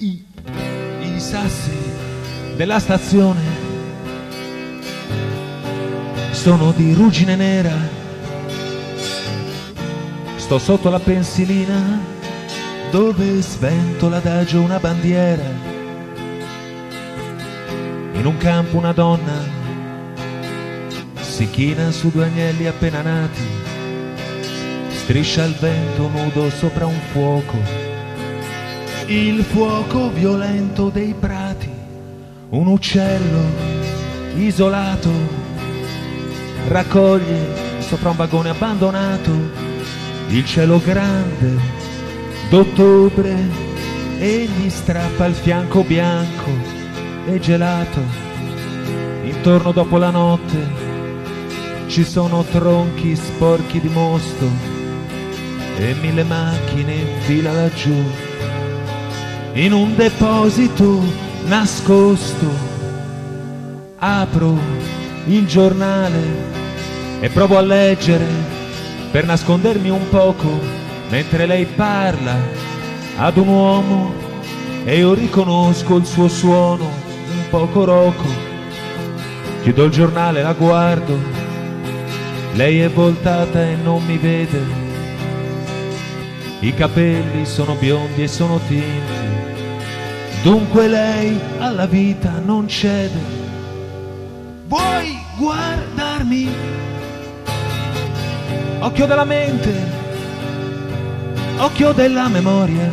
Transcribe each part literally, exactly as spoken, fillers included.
I, i sassi della stazione sono di ruggine nera. Sto sotto la pensilina dove sventola l'adagio una bandiera. In un campo una donna si china su due agnelli appena nati, striscia il vento nudo sopra un fuoco, il fuoco violento dei prati. Un uccello isolato raccoglie sopra un vagone abbandonato il cielo grande d'ottobre e gli strappa il fianco bianco e gelato. Intorno dopo la notte ci sono tronchi sporchi di mosto e mille macchine in fila laggiù. In un deposito nascosto apro il giornale e provo a leggere per nascondermi un poco mentre lei parla ad un uomo e io riconosco il suo suono un poco roco. Chiudo il giornale, la guardo, lei è voltata e non mi vede. I capelli sono biondi e sono tinti, dunque lei alla vita non cede. Vuoi guardarmi? Occhio della mente, occhio della memoria.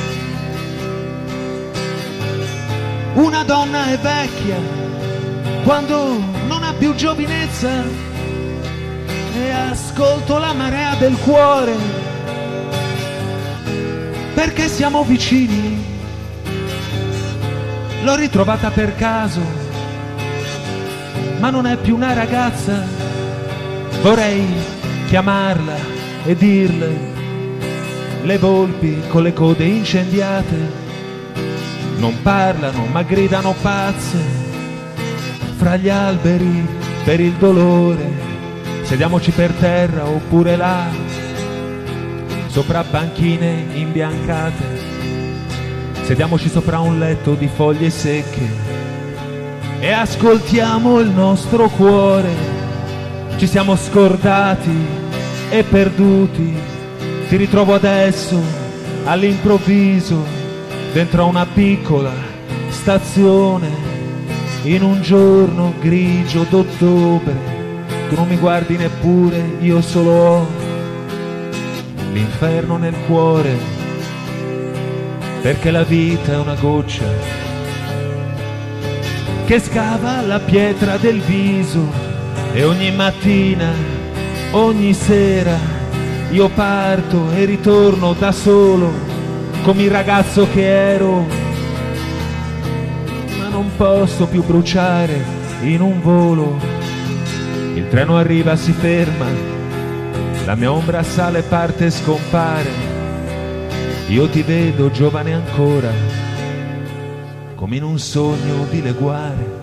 Una donna è vecchia quando non ha più giovinezza e ascolto la marea del cuore perché siamo vicini. L'ho ritrovata per caso, ma non è più una ragazza. Vorrei chiamarla e dirle: le volpi con le code incendiate non parlano ma gridano pazze fra gli alberi per il dolore. Sediamoci per terra oppure là, sopra banchine imbiancate. Sediamoci sopra un letto di foglie secche e ascoltiamo il nostro cuore. Ci siamo scordati e perduti. Ti ritrovo adesso all'improvviso dentro a una piccola stazione in un giorno grigio d'ottobre. Tu non mi guardi neppure, io solo ho l'inferno nel cuore, perché la vita è una goccia che scava la pietra del viso e ogni mattina, ogni sera io parto e ritorno da solo come il ragazzo che ero, ma non posso più bruciare in un volo. Il treno arriva, si ferma, la mia ombra sale, parte e scompare. Io ti vedo giovane ancora, come in un sogno di leguare.